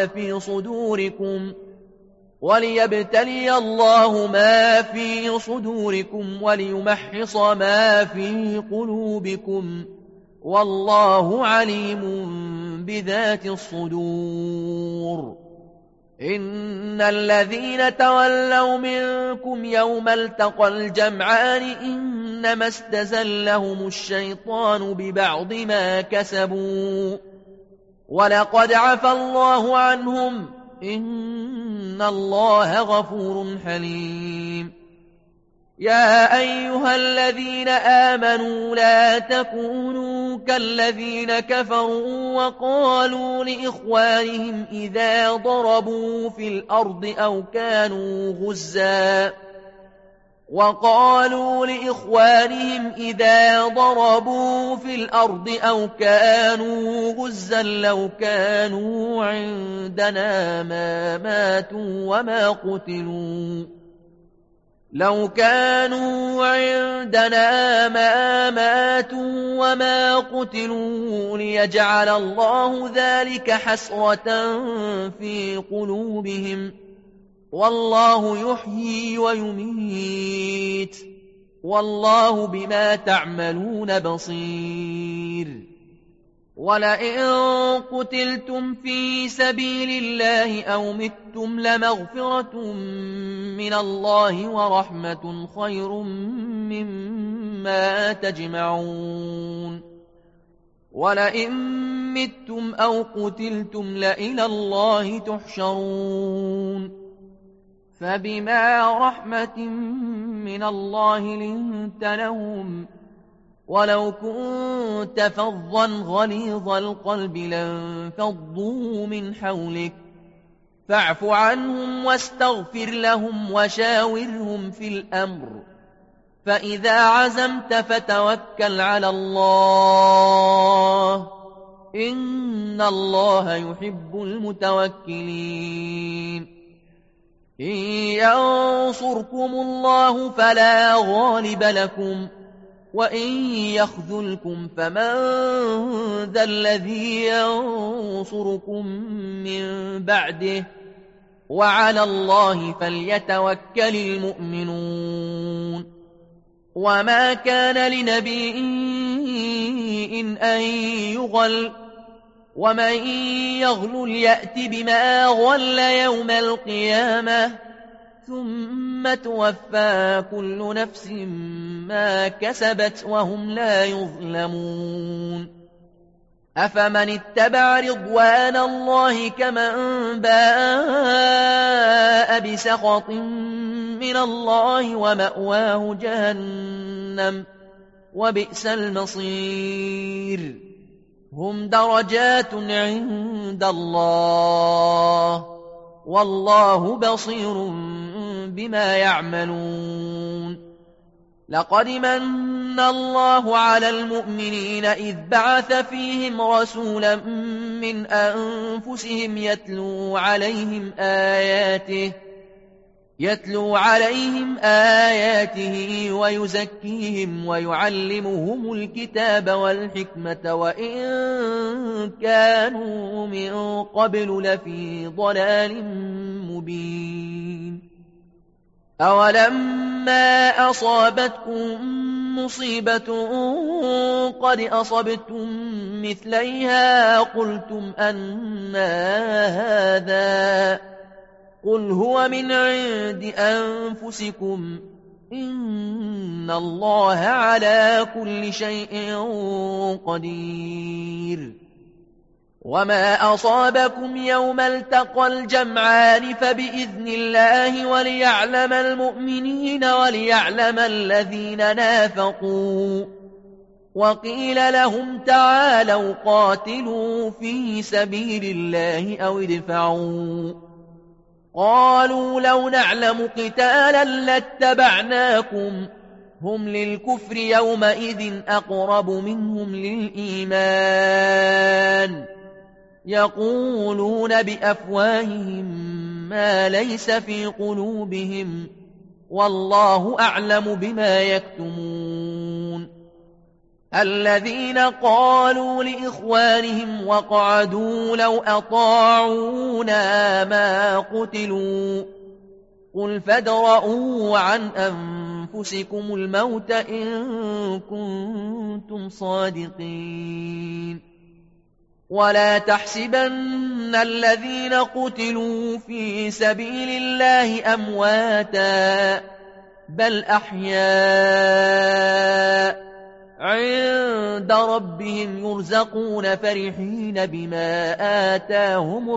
ما في صدوركم وليمحص ما في قلوبكم والله عليم بذات الصدور إن الذين تولوا منكم يوم التقى الجمعان إنما استزلهم الشيطان ببعض ما كسبوا ولقد عفى الله عنهم إن الله غفور حليم يا أيها الذين آمنوا لا تكونوا كالذين كفروا وقالوا لإخوانهم إذا ضربوا في الأرض أو كانوا غزا لو كانوا عندنا ما ماتوا وما قتلوا ليجعل الله ذلك حسرة في قلوبهم والله يحيي ويميت والله بما تعملون بصير ولئن قتلتم في سبيل الله أو متم لمغفرة من الله ورحمة خير مما تجمعون ولئن متم أو قتلتم لإلى الله تحشرون فبما رحمة من الله لنت لهم ولو كنت فظا غليظ القلب لانفضوا من حولك فاعف عنهم واستغفر لهم وشاورهم في الأمر فإذا عزمت فتوكل على الله إن الله يحب المتوكلين إن ينصركم الله فلا غالب لكم وإن يخذلكم فمن ذا الذي ينصركم من بعده وعلى الله فليتوكل المؤمنون وما كان لنبي أن يغل ومن يغلل يأت بما غل يوم القيامة ثم توفى كل نفس ما كسبت وهم لا يظلمون أفمن اتبع رضوان الله كمن باء بسخط من الله ومأواه جهنم وبئس المصير هم درجات عند الله والله بصير بما يعملون لقد من الله على المؤمنين إذ بعث فيهم رسولا من أنفسهم يتلو عليهم آياته ويزكيهم ويعلمهم الكتاب والحكمة وإن كانوا من قبل لفي ضلال مبين أولما أصابتكم مصيبة قد أصبتم مثليها قلتم أنى هذا قل هو من عند أنفسكم إن الله على كل شيء قدير. وما أصابكم يوم التقى الجمعان فبإذن الله وليعلم المؤمنين وليعلم الذين نافقوا. وقيل لهم تعالوا قاتلوا في سبيل الله أو ادفعوا. قالوا لو نعلم قتالا لاتبعناكم هم للكفر يومئذ أقرب منهم للإيمان يقولون بأفواههم ما ليس في قلوبهم والله أعلم بما يكتمون. الذين قالوا لإخوانهم وقعدوا لو أطاعونا ما قتلوا قل فادرءوا عن أنفسكم الموت إن كنتم صادقين. ولا تحسبن الذين قتلوا في سبيل الله أمواتا بل أحياء عند ربهم يرزقون فرحين بما آتاهم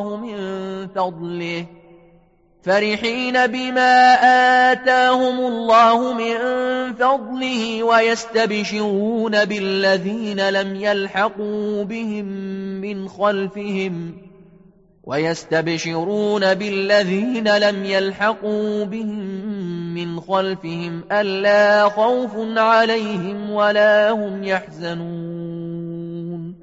الله من فضله ويستبشرون بالذين لم يلحقوا بهم من خلفهم ألا خوف عليهم ولا هم يحزنون.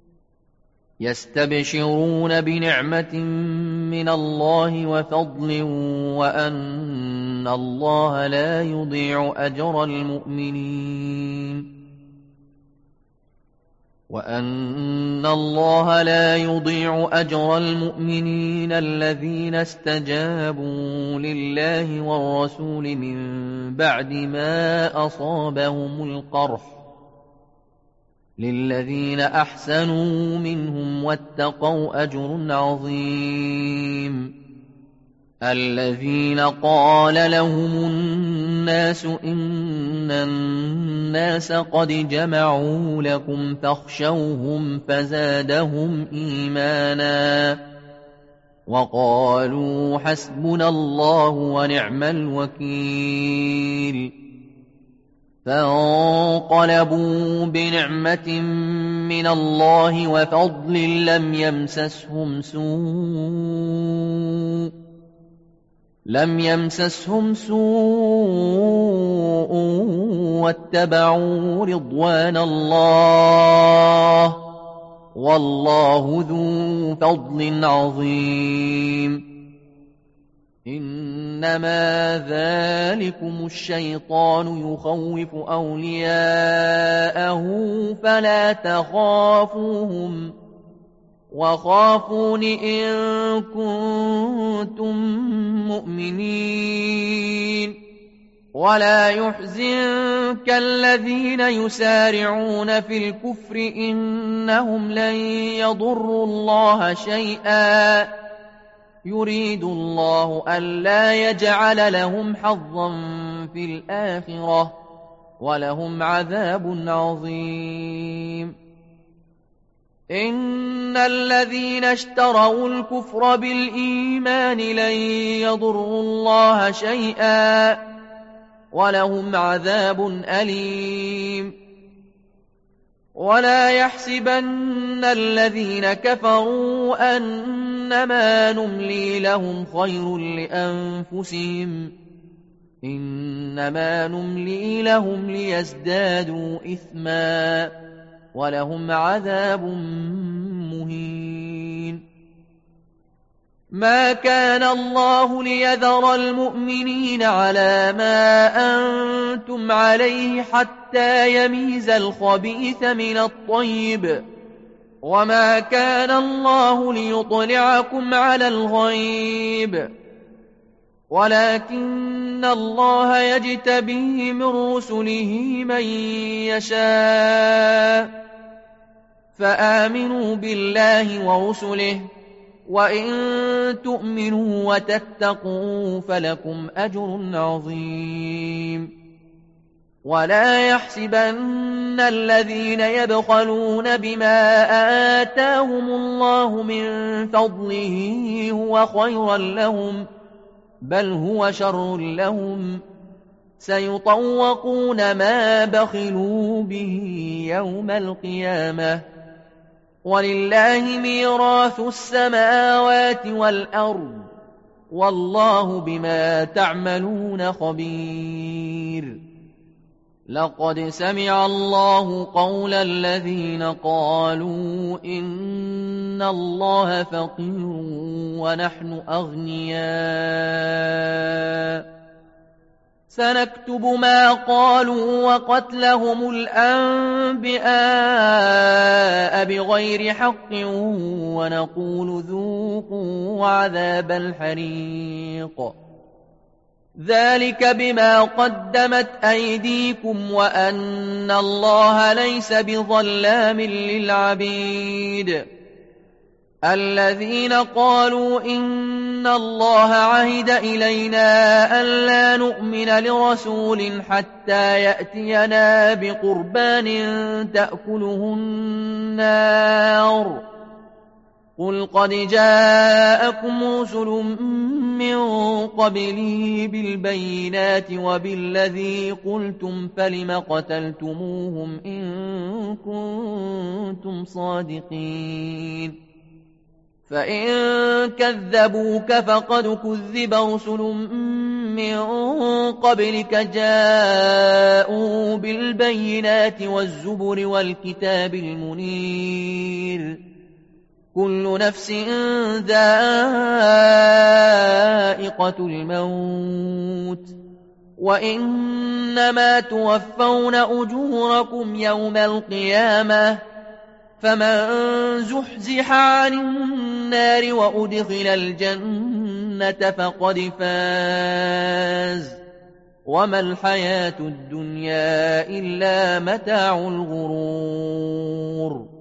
يستبشرون بنعمة من الله وفضل وأن الله لا يضيع أجر المؤمنين الذين استجابوا لله والرسول من بعد ما أصابهم القرح للذين أحسنوا منهم واتقوا أجر عظيم. الذين قال لهم الناس إن الناس قد جمعوا لكم فاخشوهم فزادهم إيمانا وقالوا حسبنا الله ونعم الوكيل. فانقلبوا بنعمة من الله وفضل لم يمسسهم سوء واتبعوا رضوان الله والله ذو فضل عظيم. إنما ذلكم الشيطان يخوف أولياءه فلا تخافوهم وخافون إن كنتم مؤمنين. ولا يحزنك الذين يسارعون في الكفر إنهم لن يضروا الله شيئا يريد الله ألا يجعل لهم حظا في الآخرة ولهم عذاب عظيم. إن الذين اشتروا الكفر بالإيمان لن يضروا الله شيئا ولهم عذاب أليم. ولا يحسبن الذين كفروا أنما نملي لهم خير لأنفسهم إنما نملي لهم ليزدادوا إثما ولهم عذاب مهين. ما كان الله ليذر المؤمنين على ما أنتم عليه حتى يميز الخبيث من الطيب وما كان الله ليطلعكم على الغيب ولكن الله يجتبي من رسله من يشاء فآمنوا بالله ورسله وإن تؤمنوا وتتقوا فلكم أجر عظيم. ولا يحسبن الذين يبخلون بما آتاهم الله من فضله هو خيرا لهم، بل هو شر لهم، سيطوقون ما بخلوا به يوم القيامة، ولله ميراث السماوات والأرض، والله بما تعملون خبير. لقد سمع الله قول الذين قالوا إن الله فقير ونحن أغنياء، سنكتب ما قالوا وقتلهم الأنبياء بغير حق ونقول ذوقوا عذاب الحريق، ذلك بما قدمت أيديكم وأن الله ليس بظلام للعبيد. الذين قالوا إن الله عهد إلينا ألا نؤمن لرسول حتى يأتينا بقربان تأكله النار، قل قد جاءكم رسل من قبلي بالبينات وبالذي قلتم فلم قتلتموهم إن كنتم صادقين. فإن كذبوك فقد كذب رسل من قبلك جاءوا بالبينات والزبر والكتاب المنير، كل نفس ذائقة الموت، وإنما توفون أجوركم يوم القيامة، فمن زحزح عن النار وأدخل الجنة فقد فاز، وما الحياة الدنيا إلا متاع الغرور.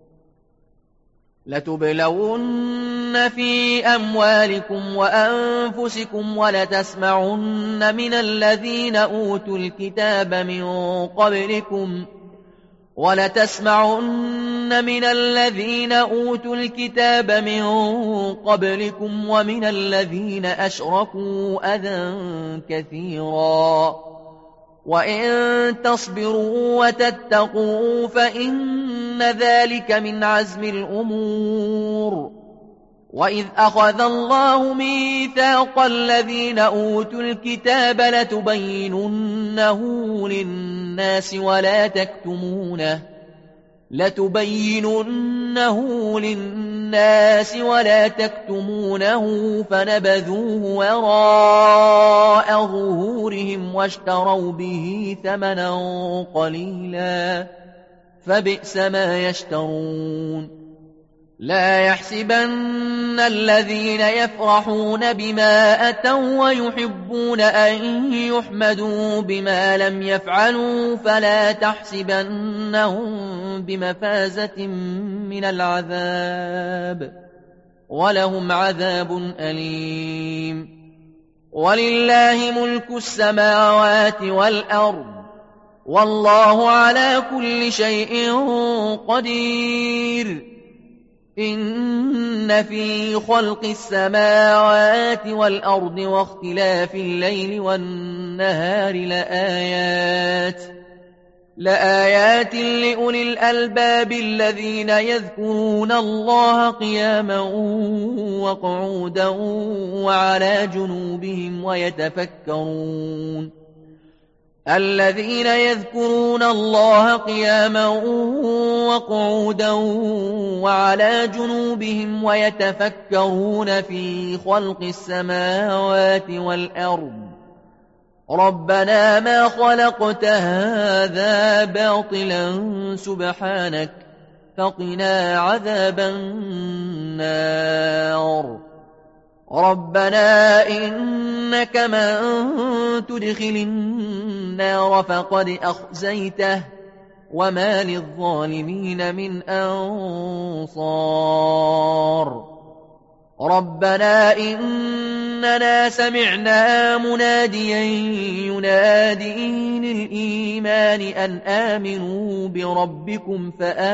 لتبلون في أموالكم وأنفسكم ولتسمعن من الذين أوتوا الكتاب من قبلكم ومن الذين أشركوا أذى كثيرا، وإن تصبروا وتتقوا فإن ذلك من عزم الأمور. وإذ أخذ الله ميثاق الذين أوتوا الكتاب لتبيننه للناس ولا تكتمونه فنبذوه وراء ظهورهم واشتروا به ثمنا قليلا، فبئس ما يشترون. لا يحسبن الذين يفرحون بما أتوا ويحبون أن يحمدوا بما لم يفعلوا فلا تحسبنهم بمفازة من العذاب، ولهم عذاب أليم. ولله ملك السماوات والأرض، والله على كل شيء قدير. إن في خلق السماوات والأرض واختلاف الليل والنهار لآيات لأولي الألباب الذين يذكرون الله قياما وقعودا وعلى جنوبهم الذين يذكرون الله قياما وقعودا وعلى جنوبهم ويتفكرون في خلق السماوات والأرض ربنا ما خلقت هذا باطلا سبحانك فقنا عذاب النار. ربنا إنك من تدخل النار فقد أخزيته وما للظالمين من أنصار. ربنا إننا سمعنا مناديا ينادي للإيمان أن آمنوا بربكم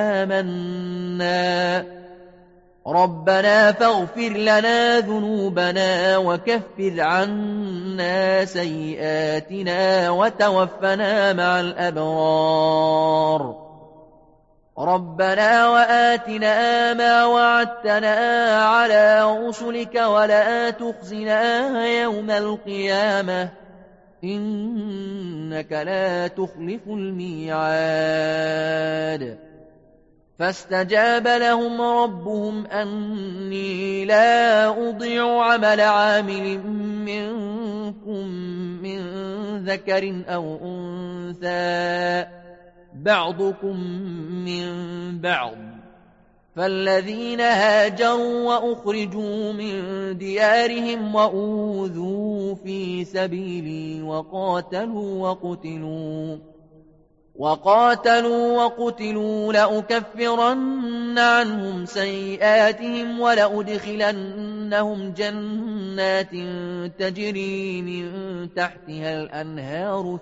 فآمنا ربنا فاغفر لنا ذنوبنا وكفر عنا سيئاتنا وتوفنا مع الأبرار ربنا وآتنا ما وعدتنا على رسلك ولا تخزنا يوم القيامة إنك لا تخلف الميعاد فاستجاب لهم ربهم أني لا أضيع عمل عامل منكم من ذكر أو أنثى بعضكم من بعض فالذين هاجروا وأخرجوا من ديارهم وأوذوا في سبيلي وقاتلوا وقتلوا لأكفرن عنهم سيئاتهم ولأدخلنهم جنات تجري من تحتها الأنهار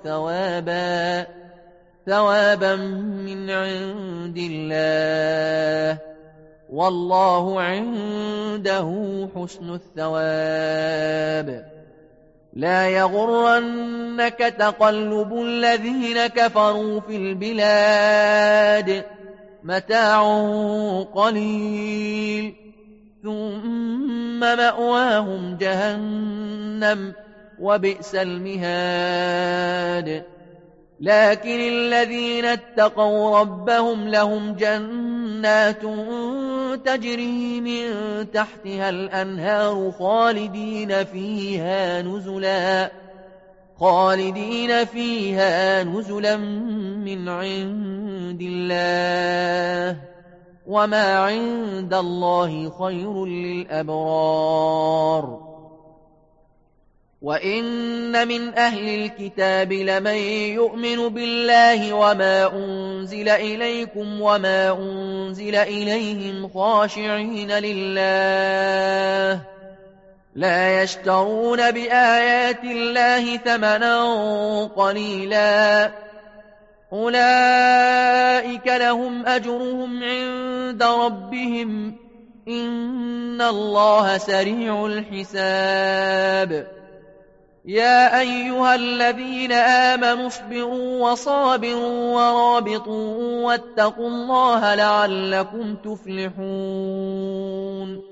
ثوابا من عند الله والله عنده حسن الثواب لا يغرنك تقلب الذين كفروا في البلاد متاع قليل ثم مأواهم جهنم وبئس المهاد لكن الذين اتقوا ربهم لهم جنات تجري من تحتها الأنهار خالدين فيها نزلا من عند الله وما عند الله خير للأبرار وإن من أهل الكتاب لمن يؤمن بالله وما أنزل إليكم وما أنزل إليهم خاشعين لله لا يشترون بآيات الله ثمنا قليلا أولئك لهم أجرهم عند ربهم إن الله سريع الحساب يا أيها الذين آمنوا اصبروا وصابروا ورابطوا واتقوا الله لعلكم تفلحون